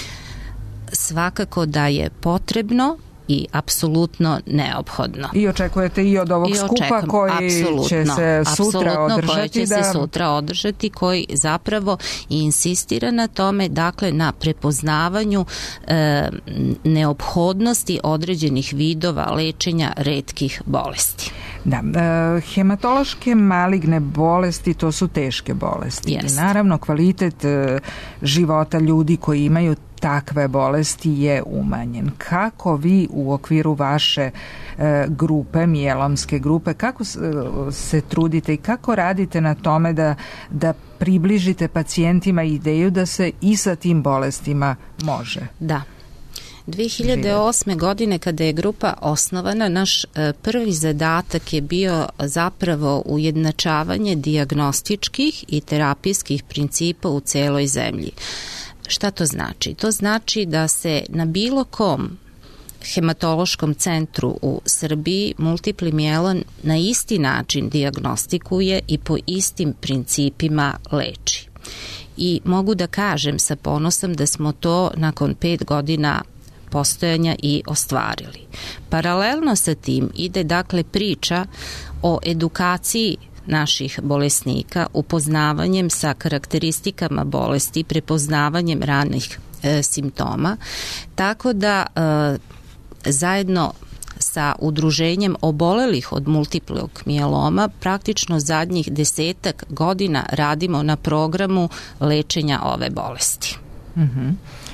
Svakako da je potrebno i apsolutno neophodno. I očekujete i od ovog I skupa očekam, koji apsolutno, će se sutra održati? Koji će da... se sutra održati, koji zapravo insistira na tome, dakle, na prepoznavanju e, neophodnosti određenih vidova lečenja retkih bolesti. Da, e, hematološke maligne bolesti, to su teške bolesti. Jest. I naravno kvalitet e, života ljudi koji imaju takve bolesti je umanjen. Kako vi u okviru vaše e, grupe, mijelomske grupe, kako se trudite i kako radite na tome da, da približite pacijentima ideju da se i sa tim bolestima može? Da. dve hiljade osme. godine kada je grupa osnovana, naš prvi zadatak je bio zapravo ujednačavanje dijagnostičkih i terapijskih principa u celoj zemlji. Šta to znači? To znači da se na bilo kom hematološkom centru u Srbiji multipli mijelom na isti način dijagnostikuje i po istim principima leči. I mogu da kažem sa ponosom da smo to nakon pet godina postojanja i ostvarili. Paralelno sa tim ide, dakle, priča o edukaciji naših bolesnika, upoznavanjem sa karakteristikama bolesti, prepoznavanjem ranih e, simptoma, tako da e, zajedno sa udruženjem obolelih od multiplog mijeloma praktično zadnjih desetak godina radimo na programu lečenja ove bolesti. Mhm.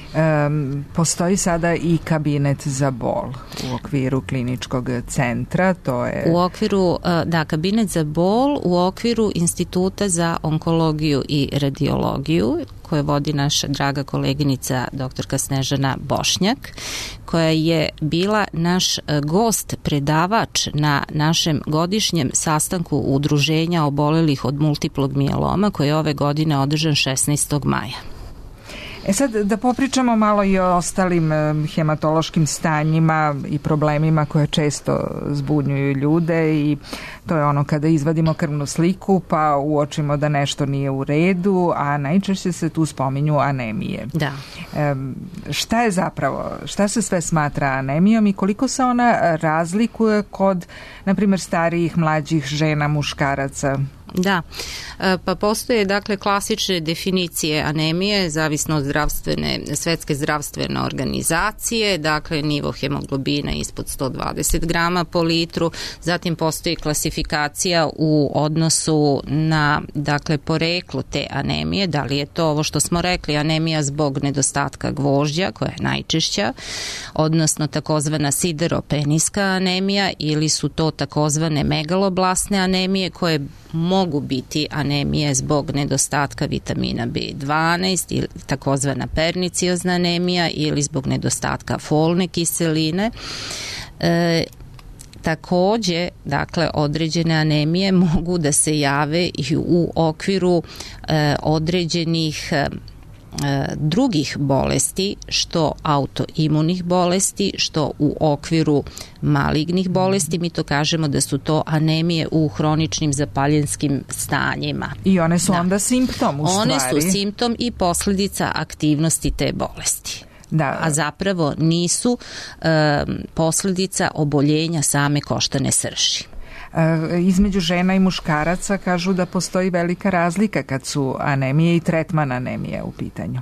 Um, postoji sada i kabinet za bol u okviru kliničkog centra, to je... U okviru, da, kabinet za bol u okviru Instituta za onkologiju i radiologiju, koje vodi naša draga koleginica doktorka Snežana Bošnjak, koja je bila naš gost, predavač na našem godišnjem sastanku udruženja obolelih od multiplog mijeloma, koji je ove godine održan šesnaestog maja. E sad da popričamo malo i o ostalim hematološkim stanjima i problemima koje često zbunjuju ljude, i to je ono kada izvadimo krvnu sliku pa uočimo da nešto nije u redu, a najčešće se tu spominju anemije. Da. E, šta je zapravo, šta se sve smatra anemijom i koliko se ona razlikuje kod, na primjer, starijih, mlađih žena, muškaraca? Da, pa postoje, dakle, klasične definicije anemije, zavisno od zdravstvene, svetske zdravstvene organizacije, dakle nivo hemoglobina ispod sto dvadeset grama po litru, zatim postoji klasifikacija u odnosu na, dakle, poreklo te anemije, da li je to ovo što smo rekli, anemija zbog nedostatka gvožđa, koja je najčešća, odnosno takozvana sideropeniska anemija, ili su to takozvane megaloblasne anemije, koje mogu biti anemije zbog nedostatka vitamina B dvanaest ili takozvana perniciozna anemija ili zbog nedostatka folne kiseline. E, takođe, dakle, određene anemije mogu da se jave i u okviru e, određenih e, drugih bolesti, što autoimunih bolesti, što u okviru malignih bolesti. Mi to kažemo da su to anemije u hroničnim zapaljenskim stanjima. I one su da. onda simptom u one stvari. One su simptom i posledica aktivnosti te bolesti. Da. A zapravo nisu e, posledica oboljenja same koštane srži. Između žena i muškaraca kažu da postoji velika razlika kad su anemije i tretman anemije u pitanju.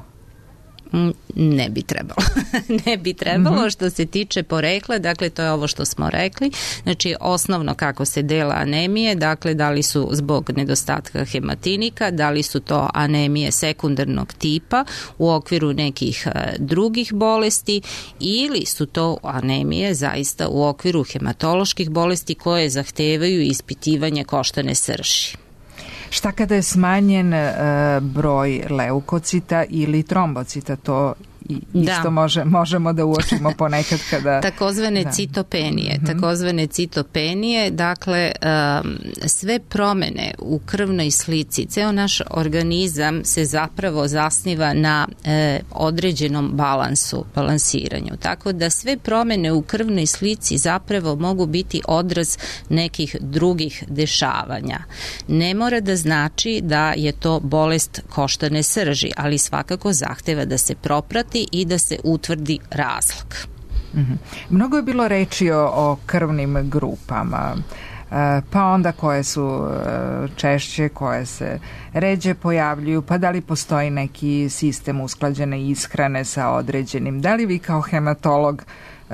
Ne bi trebalo. ne bi trebalo mm-hmm. Što se tiče porekla, dakle to je ovo što smo rekli. Znači osnovno kako se dela anemije, dakle da li su zbog nedostatka hematinika, da li su to anemije sekundarnog tipa u okviru nekih drugih bolesti ili su to anemije zaista u okviru hematoloških bolesti koje zahtevaju ispitivanje koštane srži. Šta kada je smanjen e, broj leukocita ili trombocita? To i, isto da. može, možemo da uočimo ponekad kada... Takozvane da. citopenije. Mm-hmm. Takozvane citopenije, dakle, um, sve promene u krvnoj slici, ceo naš organizam se zapravo zasniva na e, određenom balansu, balansiranju. Tako da sve promene u krvnoj slici zapravo mogu biti odraz nekih drugih dešavanja. Ne mora da znači da je to bolest koštane srži, ali svakako zahteva da se proprati i da se utvrdi razlog. Mm-hmm. Mnogo je bilo reči o, o krvnim grupama, pa onda koje su češće, koje se ređe pojavljuju, pa da li postoji neki sistem usklađene ishrane sa određenim. Da li vi kao hematolog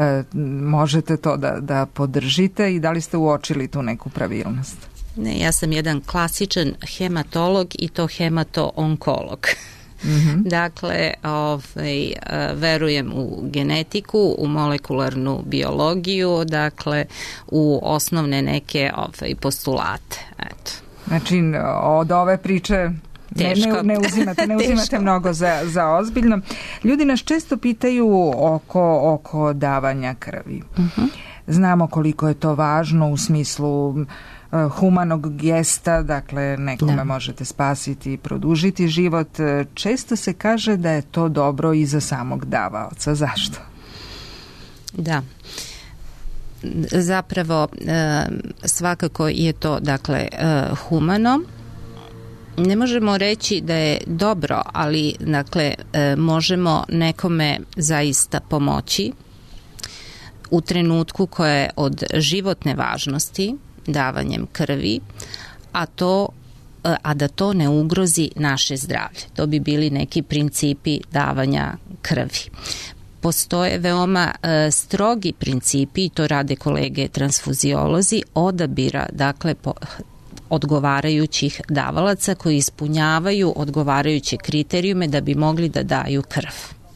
možete to da, da podržite i da li ste uočili tu neku pravilnost? Ne, ja sam jedan klasičan hematolog i to hemato-onkolog. Mm-hmm. Dakle, ovaj, verujem u genetiku, u molekularnu biologiju, dakle, u osnovne neke ovaj, postulate. Eto. Znači, od ove priče ne, ne, ne uzimate, ne uzimate mnogo za, za ozbiljno. Ljudi nas često pitaju oko, oko davanja krvi. Mm-hmm. Znamo koliko je to važno u smislu humanog gesta, dakle nekome da. možete spasiti i produžiti život. Često se kaže da je to dobro i za samog davaoca. Zašto? Da. Zapravo svakako je to dakle humano. Ne možemo reći da je dobro, ali dakle možemo nekome zaista pomoći u trenutku koje je od životne važnosti davanjem krvi, a to a da to ne ugrozi naše zdravlje. To bi bili neki principi davanja krvi. Postoje veoma e, strogi principi, i to rade kolege transfuziolozi, odabira, dakle, po, odgovarajućih davalaca koji ispunjavaju odgovarajuće kriterijume da bi mogli da daju krv.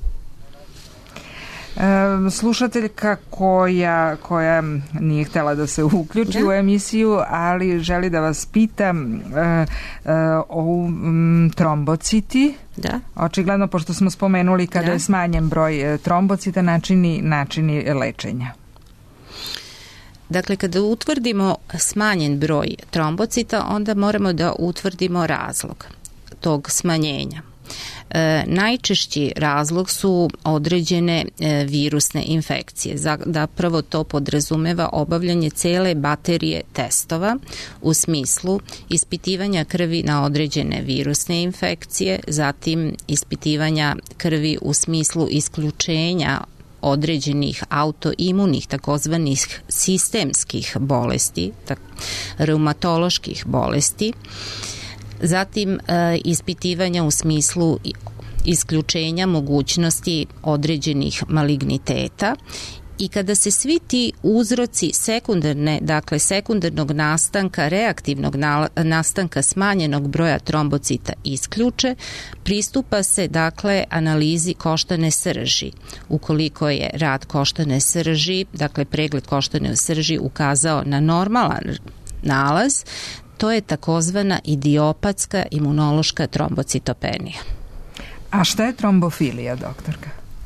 E, slušateljka koja, koja nije htjela da se uključi da. u emisiju, ali želi da vas pitam e, e, o m, trombociti. Da. Očigledno, pošto smo spomenuli kada da. je smanjen broj trombocita, načini, načini lečenja. Dakle, kada utvrdimo smanjen broj trombocita, onda moramo da utvrdimo razlog tog smanjenja. E, najčešći razlog su određene e, virusne infekcije. Zapravo to podrazumeva obavljanje cele baterije testova u smislu ispitivanja krvi na određene virusne infekcije, zatim ispitivanja krvi u smislu isključenja određenih autoimunih, takozvanih sistemskih bolesti, tak, reumatoloških bolesti, zatim e, ispitivanja u smislu isključenja mogućnosti određenih maligniteta. I kada se svi ti uzroci sekundarne, dakle sekundarnog nastanka, reaktivnog nastanka smanjenog broja trombocita isključe, pristupa se dakle analizi koštane srži. Ukoliko je rad koštane srži, dakle pregled koštane srži ukazao na normalan nalaz, to je takozvana idiopatska imunološka trombocitopenija. A šta je trombofilija, doktorka?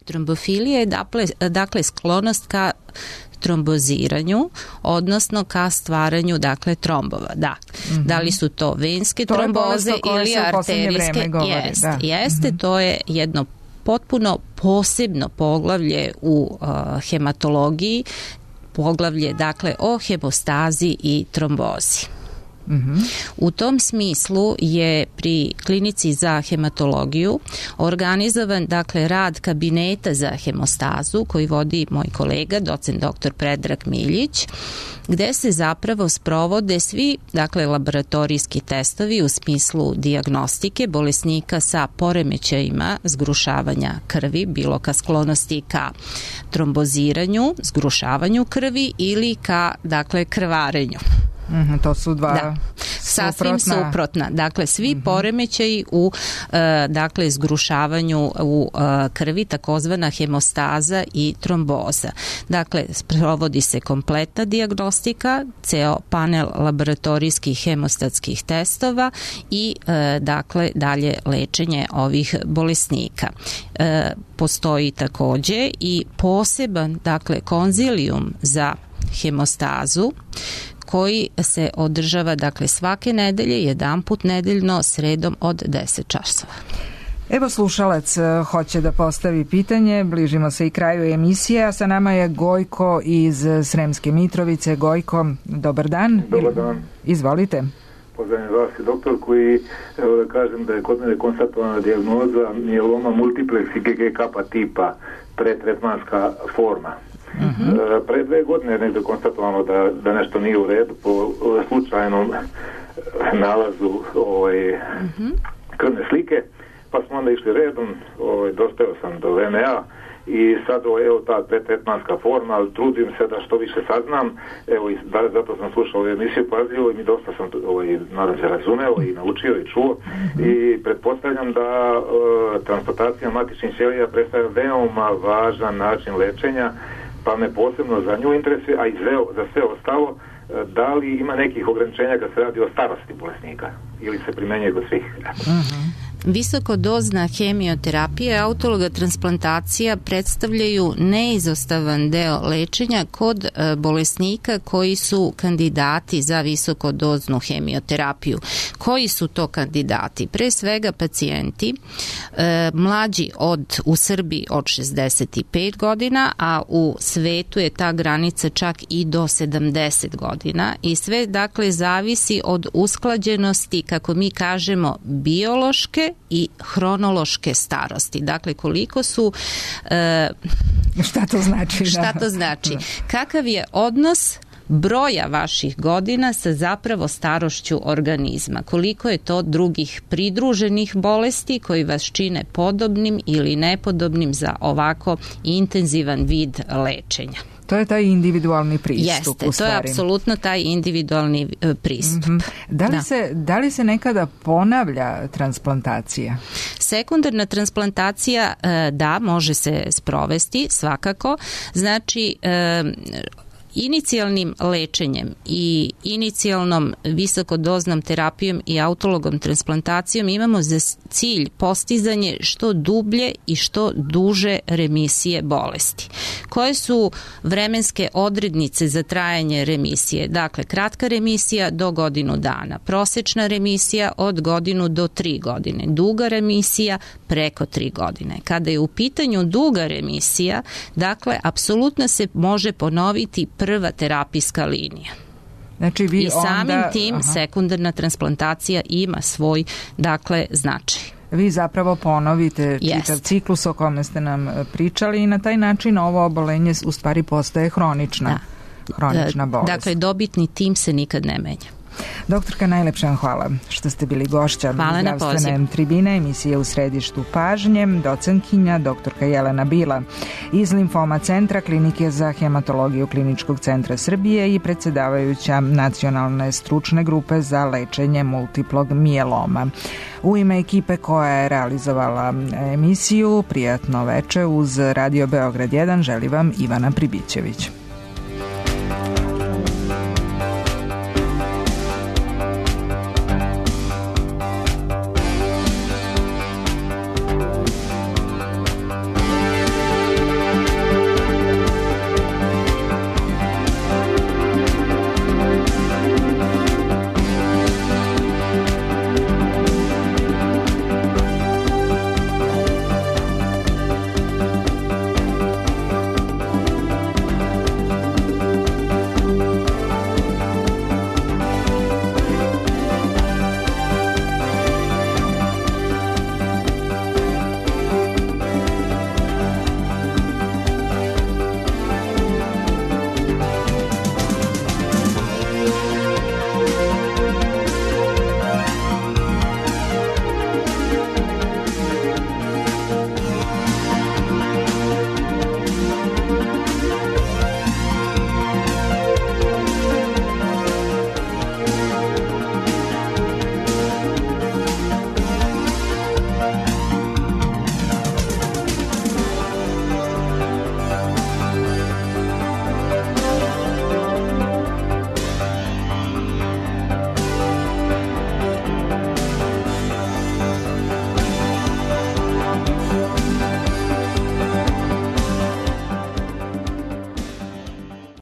Trombofilija je dakle, dakle sklonost ka tromboziranju, odnosno ka stvaranju dakle trombova. Da. Mm-hmm. Da li su to venske to tromboze ili arterijske? Jest, da. Jeste, mm-hmm. To je jedno potpuno posebno poglavlje u uh, hematologiji, poglavlje dakle o hemostazi i trombozi. Mm-hmm. U tom smislu je pri klinici za hematologiju organizovan dakle rad kabineta za hemostazu koji vodi moj kolega docent doktor Predrag Miljić, gde se zapravo sprovode svi dakle laboratorijski testovi u smislu dijagnostike bolesnika sa poremećajima zgrušavanja krvi, bilo ka sklonosti ka tromboziranju, zgrušavanju krvi ili ka dakle krvarenju. Mm, to su dva da. Sasvim suprotna. suprotna. Dakle, svi mm-hmm. poremećaji u uh, dakle, zgrušavanju u uh, krvi, takozvana hemostaza i tromboza. Dakle, provodi se kompletna dijagnostika, ceo panel laboratorijskih hemostatskih testova i uh, dakle, dalje lečenje ovih bolesnika. Uh, postoji takođe i poseban dakle, konzilijum za hemostazu koji se održava dakle svake nedelje, jedan put nedeljno sredom od deset časova. Evo slušalac hoće da postavi pitanje, bližimo se i kraju emisije, a sa nama je Gojko iz Sremske Mitrovice. Gojko, dobar dan. Dobar dan. Izvolite. Pozdravljam vas i doktor koji, evo da kažem da je kod mene konstatovana dijagnoza mijeloma multiplex i G G K tipa, pretretmanska forma. Uh-huh. Pre dve godine je negdje konstatovano da, da nešto nije u redu po slučajnom nalazu ovaj, uh-huh. krvne slike, pa smo onda išli redom, ovaj, dostao sam do V M A i sad ovaj, evo ta pretretmanska forma, ali trudim se da što više saznam, evo i da, zato sam slušao emisiju pažljivo i mi dosta sam ovaj, nadam se razumeo i naučio i čuo uh-huh. i pretpostavljam da uh, transplantacija matičnih ćelija predstavlja veoma važan način lečenja, pa me posebno za nju interesuje, a i za sve ostalo, da li ima nekih ograničenja kad se radi o starosti bolesnika ili se primenjuje kod svih? Uh-huh. Visokodozna hemioterapija i autologa transplantacija predstavljaju neizostavan deo lečenja kod e, bolesnika koji su kandidati za visokodoznu hemioterapiju. Koji su to kandidati? Pre svega pacijenti e, mlađi od, u Srbiji od šezdeset pet godina, a u svetu je ta granica čak i do sedamdeset godina i sve dakle zavisi od usklađenosti, kako mi kažemo, biološke i hronološke starosti. Dakle, koliko su... E, šta to znači? Šta to znači? Kakav je odnos broja vaših godina sa zapravo starošću organizma? Koliko je to drugih pridruženih bolesti koji vas čine podobnim ili nepodobnim za ovako intenzivan vid lečenja? To je taj individualni pristup. Jeste, to je apsolutno taj individualni uh, pristup. Mm-hmm. Da li, da. Se, da li se nekada ponavlja transplantacija? Sekundarna transplantacija, uh, da, može se sprovesti, svakako. Znači, uh, inicijalnim lečenjem i inicijalnom visokodoznom terapijom i autologom transplantacijom imamo za cilj postizanje što dublje i što duže remisije bolesti. Koje su vremenske odrednice za trajanje remisije? Dakle, kratka remisija do godinu dana, prosečna remisija od godinu do tri godine, duga remisija preko tri godine. Kada je u pitanju duga remisija, dakle, apsolutno se može ponoviti prva terapijska linija. Znači vi I samim onda, tim aha. sekundarna transplantacija ima svoj, dakle, značaj. Vi zapravo ponovite čitav Jest. ciklus o kome ste nam pričali i na taj način ovo obolenje u stvari postaje hronična, da. hronična bolest. Dakle, dobitni tim se nikad ne menja. Doktorka, najlepša vam hvala što ste bili gošća zdravstvene tribine emisije U središtu pažnje, docentkinja doktorka Jelena Bila iz Limfoma centra Klinike za hematologiju Kliničkog centra Srbije i predsjedavajuća Nacionalne stručne grupe za lečenje multiplog mijeloma. U ime ekipe koja je realizovala emisiju, prijatno veče uz Radio Beograd jedan želi vam Ivana Pribićević.